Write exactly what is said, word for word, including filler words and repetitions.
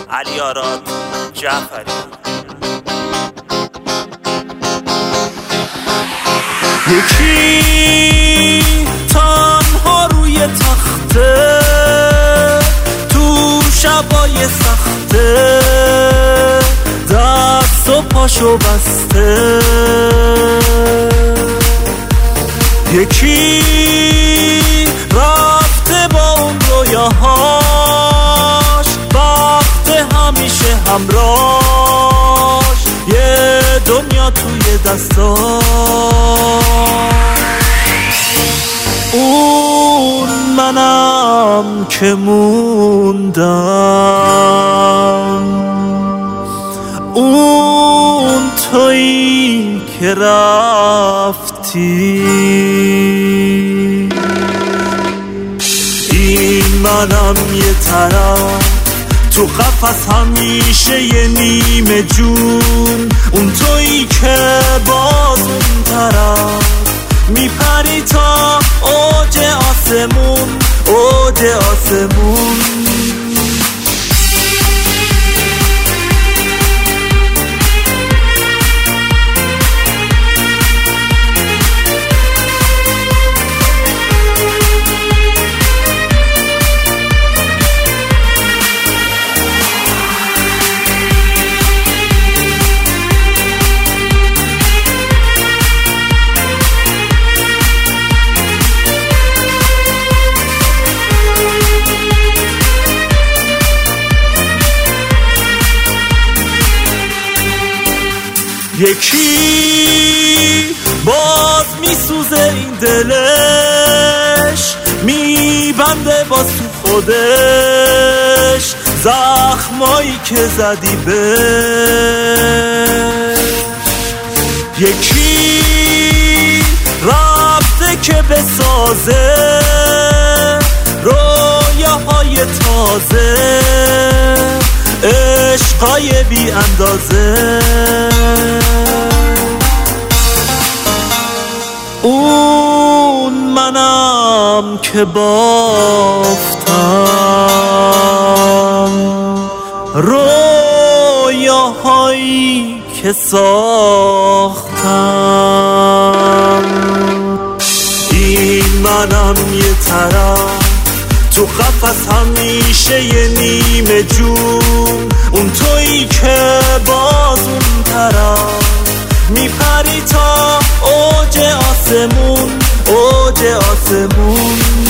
علی آراد جعفری. یکی تنها روی تخته تو شبای سخته دست و پاشو بسته، یکی رفته با اون رویاهاش وقت همیشه همراش، یه دنیا توی دستاش. اون منم که موندم، اون تویی که رفتی، این منم یه طرف تو قفس همیشه یه نیمه جون، اون تویی که باز اون طرف میپری تا اوج آسمون، اوج آسمون. یکی باز میسوزه این دلش، میبنده باز تو خودش زخمایی که زدی بهش. یکی رفته که بسازه رویاهای تازه، عشقای بی اندازه. اون منم که بافتم رویاهایی که ساختم، این منم یه طرف تو قفس همیشه یه نیمه جون، اون تویی که باز اون طرف میپری تا اوج آسمون، اوج آسمون.